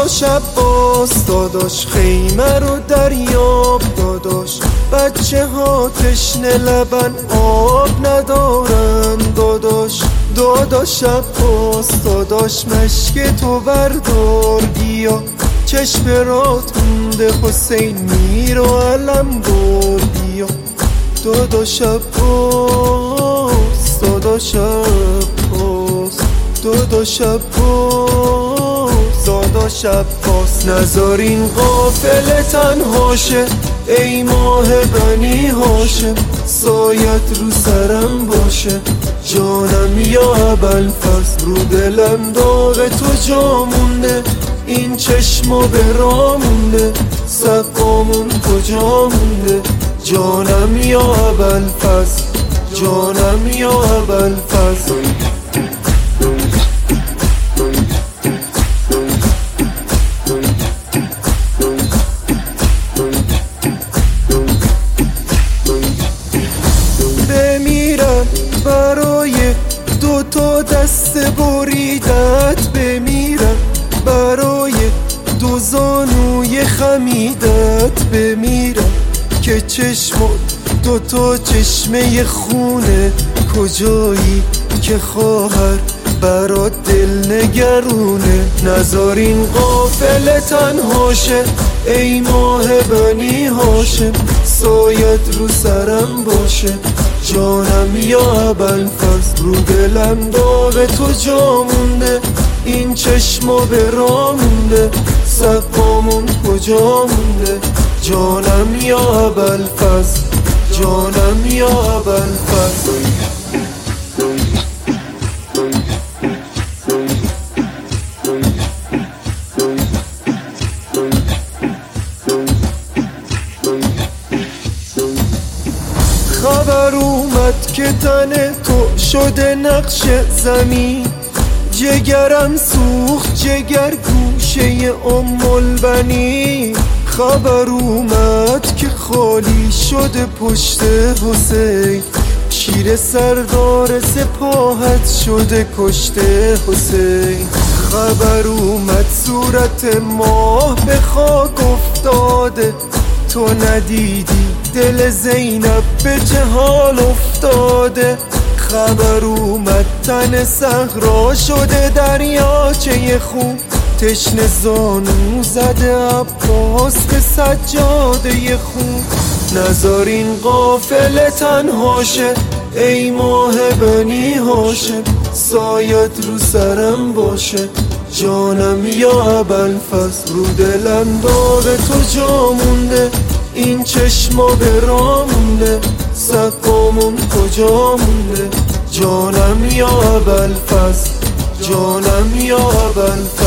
داداش عباس داداش، خیمه رو دریاب داداش، بچه ها تشنه لبن آب ندارن داداش. داداش عباس داداش، مشک تو بردار بیا، چشم رات مونده حسین میر و علم بار بیا. داداش عباس داداش عباس داداش عباس داداش عباس، نذار این قافله تنها شه ای ماه بنی هاشم، سایت رو سرم باشه جانم یا ابوالفضل. رو دلم داغ تو جا مونده، این چشما به راه مونده، سقامون کجا مونده جانم یا ابوالفضل، جانم یا ابوالفضل. بمیرم برای دوتا دست بریدت، بمیرم برای دو زانوی خمیدت، بمیرم که چشمت دوتا چشمه خونه، کجایی که خواهر برات دل نگرونه. نذار این قافله تنها شه ای ماه بنی هاشم، سایت رو سرم باشه جانم یا ابوالفضل. رو دلم داغ تو جا مونده، این چشما به راه مونده، سقامون کجا مونده جانم یا ابوالفضل، جانم یا ابوالفضل. خبر اومد که تن تو شده نقش زمین، جگرم سوخت جگر گوشه البنین. خبر اومد که خالی شده پشت حسین، شیر سردار سپاهت شده کشته حسین. خبر اومد صورت ماه به خاک افتاده، تو ندیدی دل زینب به جهال افتاده. خبر اومد تن صحرا شده دریاچه خون، تشنه زانو زده عباس به سجاده خون. نذار این قافله تنها شه ای ماه بنی هاشم، سایت رو سرم باشه جانم یا ابوالفضل. رو دلم داغ تو جا مونده، این چشما به راه مونده، سقامون کجا مونده جانم یا ابوالفضل، جانم یا ابوالفضل.